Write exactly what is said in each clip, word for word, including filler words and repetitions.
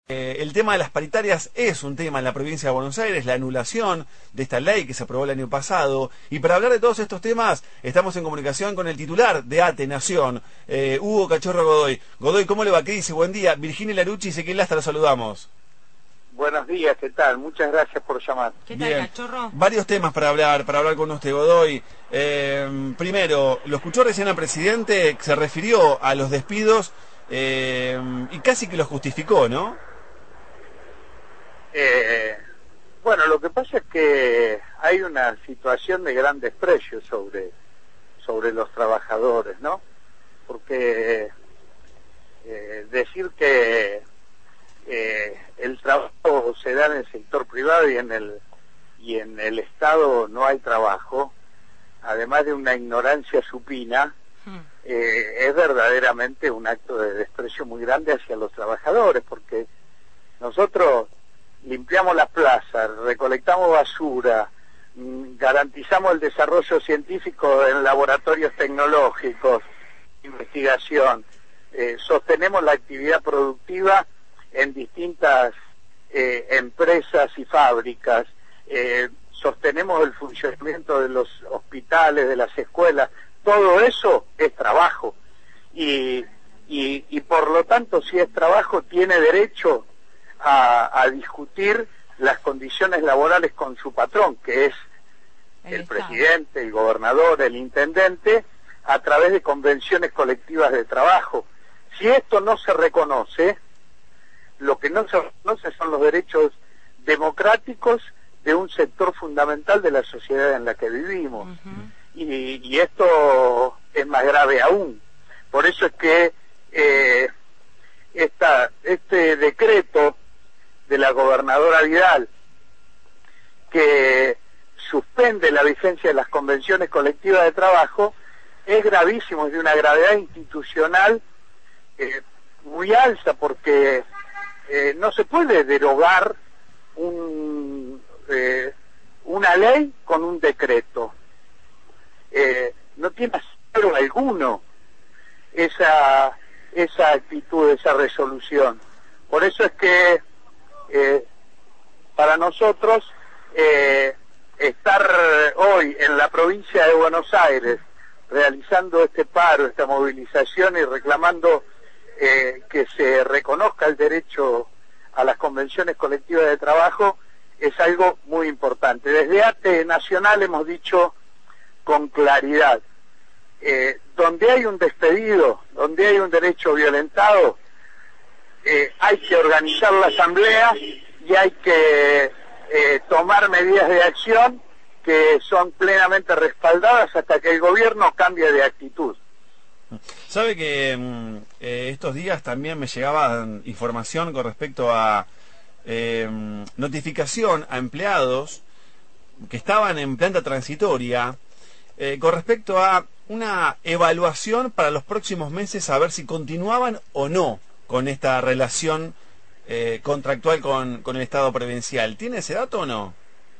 Eh, el tema de las paritarias es un tema en la provincia de Buenos Aires, la anulación de esta ley que se aprobó el año pasado. Y para hablar de todos estos temas, estamos en comunicación con el titular de ATE Nación, eh, Hugo Cachorro Godoy. Godoy, ¿cómo le va? ¿Qué dice? Buen día. Virginia Larucci y Ezequiel Lastra, lo saludamos. Buenos días, ¿qué tal? Muchas gracias por llamar. ¿Qué tal, Bien. Cachorro? Varios temas para hablar, para hablar con usted, Godoy. Eh, primero, lo escuchó recién al presidente, se refirió a los despidos eh, y casi que los justificó, ¿no? Eh, bueno, lo que pasa es que hay una situación de gran desprecio sobre, sobre los trabajadores, ¿no? Porque eh, decir que eh, el trabajo se da en el sector privado y en el y en el Estado no hay trabajo, además de una ignorancia supina, eh, es verdaderamente un acto de desprecio muy grande hacia los trabajadores, porque nosotros limpiamos las plazas, recolectamos basura, garantizamos el desarrollo científico en laboratorios tecnológicos, investigación, eh, sostenemos la actividad productiva en distintas eh, empresas y fábricas, eh, sostenemos el funcionamiento de los hospitales, de las escuelas, todo eso es trabajo y, y, y por lo tanto, si es trabajo, tiene derecho a, a discutir las condiciones laborales con su patrón, que es el, el presidente, el gobernador, el intendente, a través de convenciones colectivas de trabajo. Si esto no se reconoce, lo que no se reconoce son los derechos democráticos de un sector fundamental de la sociedad en la que vivimos. Uh-huh. y, y esto es más grave aún. Por eso es que eh, esta, este decreto de la gobernadora Vidal, que suspende la vigencia de las convenciones colectivas de trabajo, es gravísimo, es de una gravedad institucional eh, muy alta, porque eh, no se puede derogar un, eh, una ley con un decreto. Eh, no tiene asidero alguno esa, esa actitud, esa resolución. Por eso es que eh, para nosotros eh, estar hoy en la provincia de Buenos Aires realizando este paro, esta movilización y reclamando eh, que se reconozca el derecho a las convenciones colectivas de trabajo es algo muy importante. Desde ATE Nacional hemos dicho con claridad, eh, donde hay un despedido, donde hay un derecho violentado, eh, hay que organizar la asamblea y hay que eh, tomar medidas de acción que son plenamente respaldadas hasta que el gobierno cambie de actitud. Sabe que eh, estos días también me llegaba información con respecto a eh, notificación a empleados que estaban en planta transitoria eh, con respecto a una evaluación para los próximos meses, a ver si continuaban o no con esta relación eh, contractual con, con el Estado provincial. ¿Tiene ese dato o no?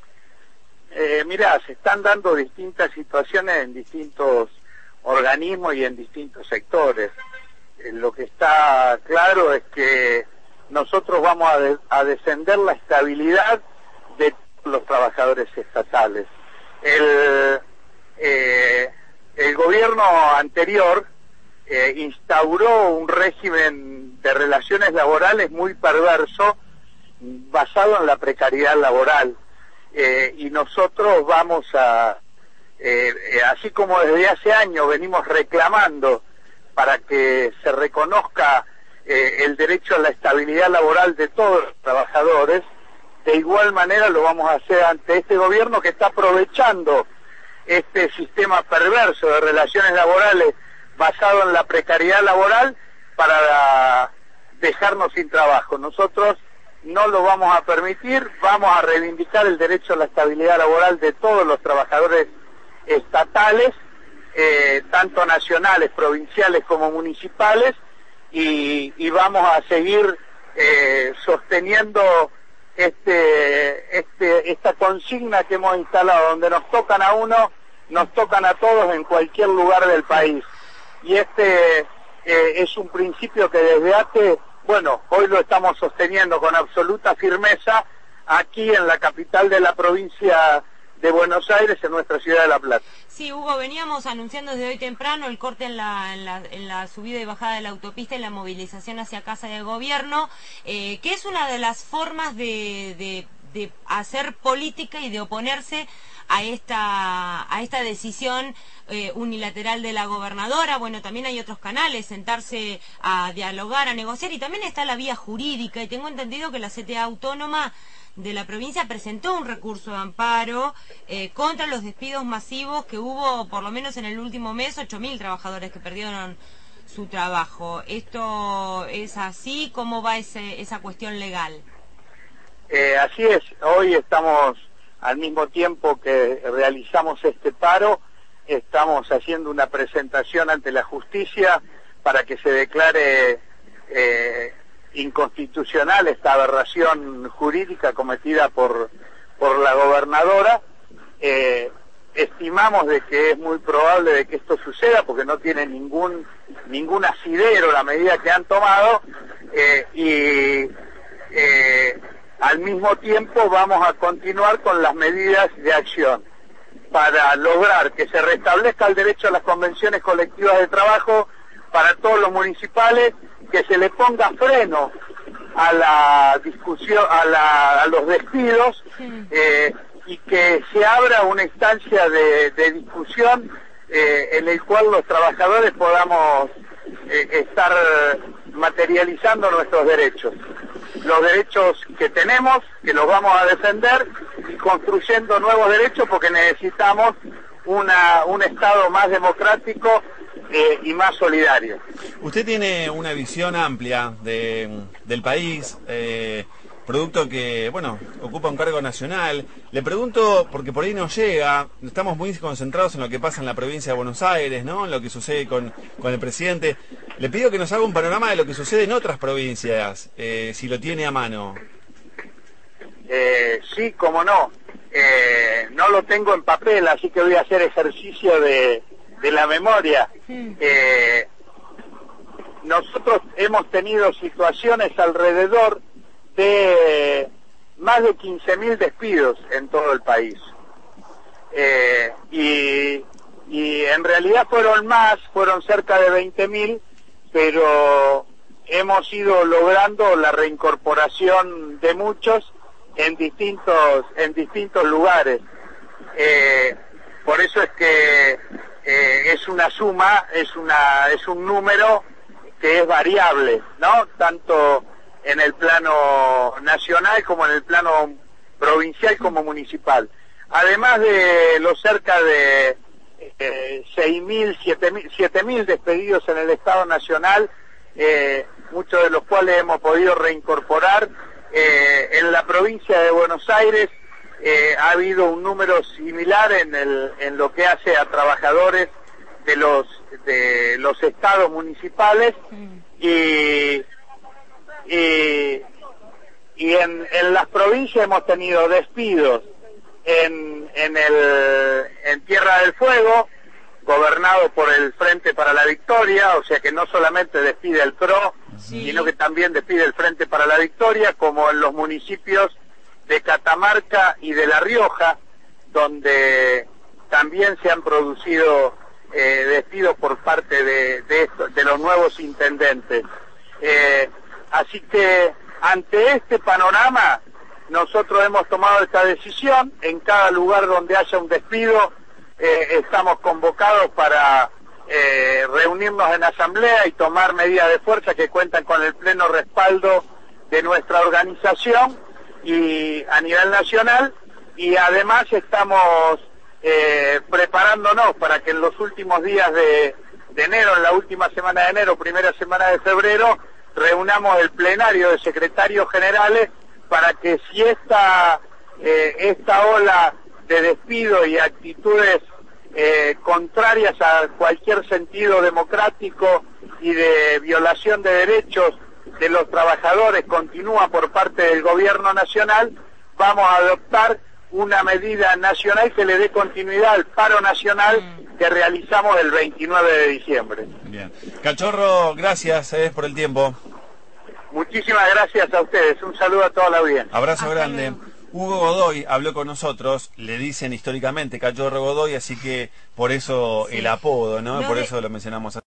Eh, mirá, se están dando distintas situaciones en distintos organismos y en distintos sectores. Eh, lo que está claro es que nosotros vamos a, de, a defender la estabilidad de los trabajadores estatales. El, eh, el gobierno anterior eh, instauró un régimen de relaciones laborales muy perverso, basado en la precariedad laboral. Eh, y nosotros vamos a, eh, eh, así como desde hace años venimos reclamando para que se reconozca eh, el derecho a la estabilidad laboral de todos los trabajadores, de igual manera lo vamos a hacer ante este gobierno que está aprovechando este sistema perverso de relaciones laborales basado en la precariedad laboral para dejarnos sin trabajo. Nosotros no lo vamos a permitir, vamos a reivindicar el derecho a la estabilidad laboral de todos los trabajadores estatales, eh, tanto nacionales, provinciales como municipales, y, y vamos a seguir eh, sosteniendo este, este, esta consigna que hemos instalado, donde nos tocan a uno, nos tocan a todos en cualquier lugar del país. Y este eh, es un principio que desde ATE bueno, hoy lo estamos sosteniendo con absoluta firmeza aquí en la capital de la provincia de Buenos Aires, en nuestra ciudad de La Plata. Sí, Hugo, veníamos anunciando desde hoy temprano el corte en la, en la, en la subida y bajada de la autopista y la movilización hacia Casa del Gobierno, eh, que es una de las formas de, de, de hacer política y de oponerse a esta, a esta decisión eh, unilateral de la gobernadora. Bueno, también hay otros canales, sentarse a dialogar, a negociar, y también está la vía jurídica, y tengo entendido que la C T A Autónoma de la provincia presentó un recurso de amparo eh, contra los despidos masivos que hubo, por lo menos en el último mes, ocho mil trabajadores que perdieron su trabajo. ¿Esto es así? ¿Cómo va ese, esa cuestión legal? Eh, así es, hoy estamos, al mismo tiempo que realizamos este paro, estamos haciendo una presentación ante la justicia para que se declare eh, inconstitucional esta aberración jurídica cometida por por la gobernadora. Eh, estimamos de que es muy probable de que esto suceda porque no tiene ningún ningún asidero la medida que han tomado, eh, y eh, al mismo tiempo vamos a continuar con las medidas de acción para lograr que se restablezca el derecho a las convenciones colectivas de trabajo para todos los municipales, que se le ponga freno a la discusión, a, la, a los despidos, eh, y que se abra una instancia de, de discusión eh, en el cual los trabajadores podamos eh, estar materializando nuestros derechos. Los derechos que tenemos, que los vamos a defender, y construyendo nuevos derechos porque necesitamos una, un Estado más democrático Eh, y más solidario. Usted tiene una visión amplia de, del país, eh, producto que, bueno, ocupa un cargo nacional. Le pregunto, porque por ahí nos llega, estamos muy concentrados en lo que pasa en la provincia de Buenos Aires, ¿no? En lo que sucede con, con el presidente. Le pido que nos haga un panorama de lo que sucede en otras provincias, eh, si lo tiene a mano. Eh, sí, cómo no. Eh, no lo tengo en papel, así que voy a hacer ejercicio de... de la memoria. Eh, nosotros hemos tenido situaciones alrededor de más de quince mil despidos en todo el país. Eh, y, y en realidad fueron más, fueron cerca de veinte mil, pero hemos ido logrando la reincorporación de muchos en distintos, en distintos lugares. Eh, por eso es que Eh, es una suma, es una es un número que es variable, ¿no? Tanto en el plano nacional como en el plano provincial como municipal. Además de los cerca de eh, seis mil, siete mil despedidos en el Estado Nacional, eh, muchos de los cuales hemos podido reincorporar, eh, en la provincia de Buenos Aires Eh, ha habido un número similar en el en lo que hace a trabajadores de los de los estados municipales, y y, y en, en las provincias hemos tenido despidos en en el en Tierra del Fuego, gobernado por el Frente para la Victoria, o sea que no solamente despide el P R O, sí, sino que también despide el Frente para la Victoria, como en los municipios de Catamarca y de La Rioja, donde también se han producido eh, despidos por parte de, de, esto, de los nuevos intendentes. Eh, así que ante este panorama nosotros hemos tomado esta decisión. En cada lugar donde haya un despido eh, estamos convocados para eh, reunirnos en asamblea y tomar medidas de fuerza que cuentan con el pleno respaldo de nuestra organización y a nivel nacional, y además estamos eh, preparándonos para que en los últimos días de, de enero, en la última semana de enero, primera semana de febrero, reunamos el plenario de secretarios generales para que si esta eh, esta ola de despido y actitudes eh, contrarias a cualquier sentido democrático y de violación de derechos de los trabajadores continúa por parte del gobierno nacional, vamos a adoptar una medida nacional que le dé continuidad al paro nacional que realizamos el veintinueve de diciembre. Bien. Cachorro, gracias eh, por el tiempo. Muchísimas gracias a ustedes. Un saludo a toda la audiencia. Abrazo Hasta grande. luego. Hugo Godoy habló con nosotros, le dicen históricamente Cachorro Godoy, así que por eso Sí. el apodo, ¿no? No por de- eso lo mencionamos.